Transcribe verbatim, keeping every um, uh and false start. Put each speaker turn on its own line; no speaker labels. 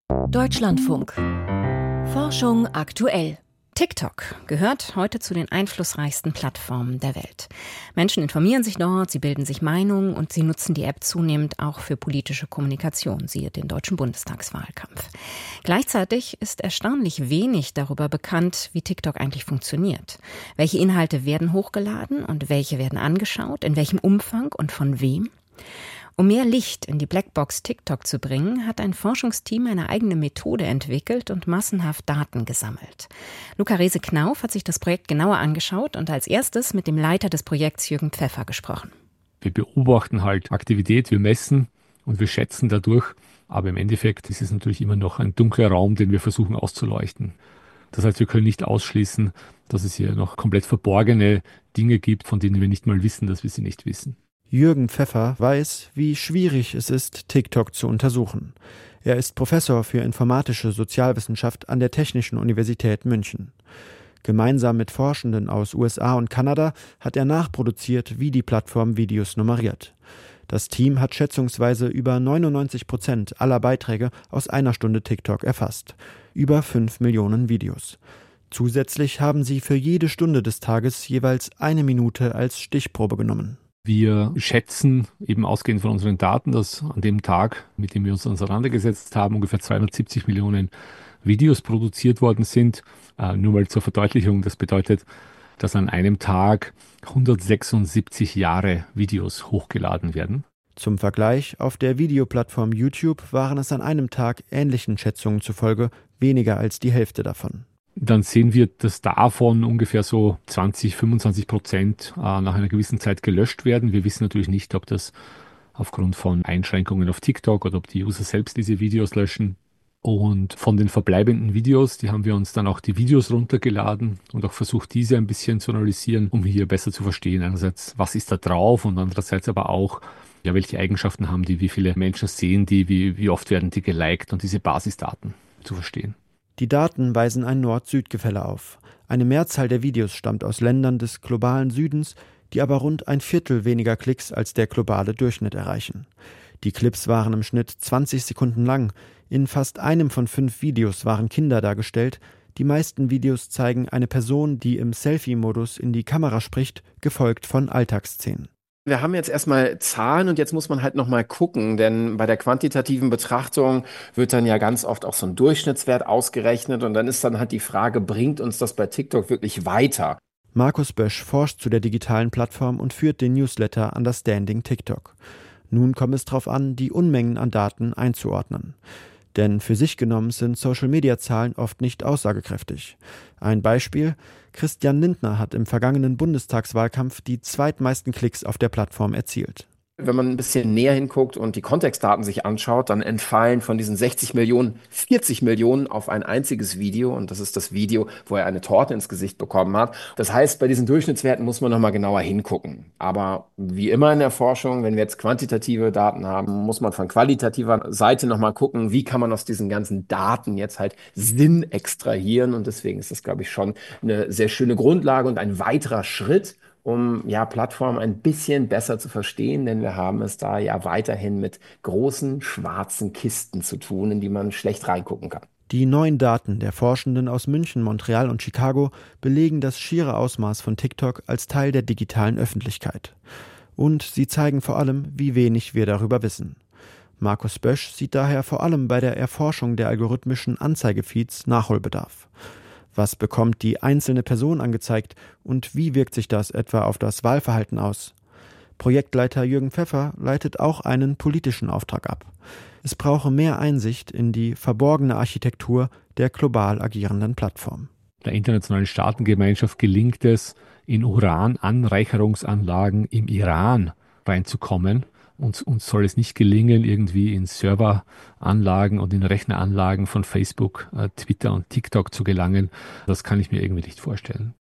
Deutschlandfunk. Forschung aktuell. TikTok gehört heute zu den einflussreichsten Plattformen der Welt. Menschen informieren sich dort, sie bilden sich Meinungen und sie nutzen die App zunehmend auch für politische Kommunikation, siehe den deutschen Bundestagswahlkampf. Gleichzeitig ist erstaunlich wenig darüber bekannt, wie TikTok eigentlich funktioniert. Welche Inhalte werden hochgeladen und welche werden angeschaut, in welchem Umfang und von wem? Um mehr Licht in die Blackbox TikTok zu bringen, hat ein Forschungsteam eine eigene Methode entwickelt und massenhaft Daten gesammelt. Luca Rehse-Knauf hat sich das Projekt genauer angeschaut und als erstes mit dem Leiter des Projekts Jürgen Pfeffer gesprochen.
Wir beobachten halt Aktivität, wir messen und wir schätzen dadurch, aber im Endeffekt ist es natürlich immer noch ein dunkler Raum, den wir versuchen auszuleuchten. Das heißt, wir können nicht ausschließen, dass es hier noch komplett verborgene Dinge gibt, von denen wir nicht mal wissen, dass wir sie nicht wissen.
Jürgen Pfeffer weiß, wie schwierig es ist, TikTok zu untersuchen. Er ist Professor für informatische Sozialwissenschaft an der Technischen Universität München. Gemeinsam mit Forschenden aus U S A und Kanada hat er nachproduziert, wie die Plattform Videos nummeriert. Das Team hat schätzungsweise über neunundneunzig Prozent aller Beiträge aus einer Stunde TikTok erfasst. Über fünf Millionen Videos. Zusätzlich haben sie für jede Stunde des Tages jeweils eine Minute als Stichprobe genommen.
Wir schätzen, eben ausgehend von unseren Daten, dass an dem Tag, mit dem wir uns auseinandergesetzt haben, ungefähr zweihundertsiebzig Millionen Videos produziert worden sind. Äh, nur mal zur Verdeutlichung, das bedeutet, dass an einem Tag hundertsechsundsiebzig Jahre Videos hochgeladen werden.
Zum Vergleich, auf der Videoplattform YouTube waren es an einem Tag ähnlichen Schätzungen zufolge weniger als die Hälfte davon.
Dann sehen wir, dass davon ungefähr so zwanzig, fünfundzwanzig Prozent äh, nach einer gewissen Zeit gelöscht werden. Wir wissen natürlich nicht, ob das aufgrund von Einschränkungen auf TikTok oder ob die User selbst diese Videos löschen. Und von den verbleibenden Videos, die haben wir uns dann auch die Videos runtergeladen und auch versucht, diese ein bisschen zu analysieren, um hier besser zu verstehen. Einerseits, was ist da drauf und andererseits aber auch, ja, welche Eigenschaften haben die, wie viele Menschen sehen die, wie, wie oft werden die geliked und diese Basisdaten zu verstehen.
Die Daten weisen ein Nord-Süd-Gefälle auf. Eine Mehrzahl der Videos stammt aus Ländern des globalen Südens, die aber rund ein Viertel weniger Klicks als der globale Durchschnitt erreichen. Die Clips waren im Schnitt zwanzig Sekunden lang. In fast einem von fünf Videos waren Kinder dargestellt. Die meisten Videos zeigen eine Person, die im Selfie-Modus in die Kamera spricht, gefolgt von Alltagsszenen.
Wir haben jetzt erstmal Zahlen und jetzt muss man halt nochmal gucken, denn bei der quantitativen Betrachtung wird dann ja ganz oft auch so ein Durchschnittswert ausgerechnet und dann ist dann halt die Frage, bringt uns das bei TikTok wirklich weiter?
Markus Bösch forscht zu der digitalen Plattform und führt den Newsletter an das Standing TikTok. Nun kommt es darauf an, die Unmengen an Daten einzuordnen. Denn für sich genommen sind Social-Media-Zahlen oft nicht aussagekräftig. Ein Beispiel: Christian Lindner hat im vergangenen Bundestagswahlkampf die zweitmeisten Klicks auf der Plattform erzielt.
Wenn man ein bisschen näher hinguckt und die Kontextdaten sich anschaut, dann entfallen von diesen sechzig Millionen vierzig Millionen auf ein einziges Video. Und das ist das Video, wo er eine Torte ins Gesicht bekommen hat. Das heißt, bei diesen Durchschnittswerten muss man nochmal genauer hingucken. Aber wie immer in der Forschung, wenn wir jetzt quantitative Daten haben, muss man von qualitativer Seite nochmal gucken, wie kann man aus diesen ganzen Daten jetzt halt Sinn extrahieren. Und deswegen ist das, glaube ich, schon eine sehr schöne Grundlage und ein weiterer Schritt, um ja Plattformen ein bisschen besser zu verstehen, denn wir haben es da ja weiterhin mit großen schwarzen Kisten zu tun, in die man schlecht reingucken kann.
Die neuen Daten der Forschenden aus München, Montreal und Chicago belegen das schiere Ausmaß von TikTok als Teil der digitalen Öffentlichkeit. Und sie zeigen vor allem, wie wenig wir darüber wissen. Markus Bösch sieht daher vor allem bei der Erforschung der algorithmischen Anzeigefeeds Nachholbedarf. Was bekommt die einzelne Person angezeigt und wie wirkt sich das etwa auf das Wahlverhalten aus? Projektleiter Jürgen Pfeffer leitet auch einen politischen Auftrag ab. Es brauche mehr Einsicht in die verborgene Architektur der global agierenden Plattform.
Der internationalen Staatengemeinschaft gelingt es, in Urananreicherungsanlagen im Iran reinzukommen. Uns, uns soll es nicht gelingen, irgendwie in Serveranlagen und in Rechneranlagen von Facebook, äh, Twitter und TikTok zu gelangen. Das kann ich mir irgendwie nicht vorstellen.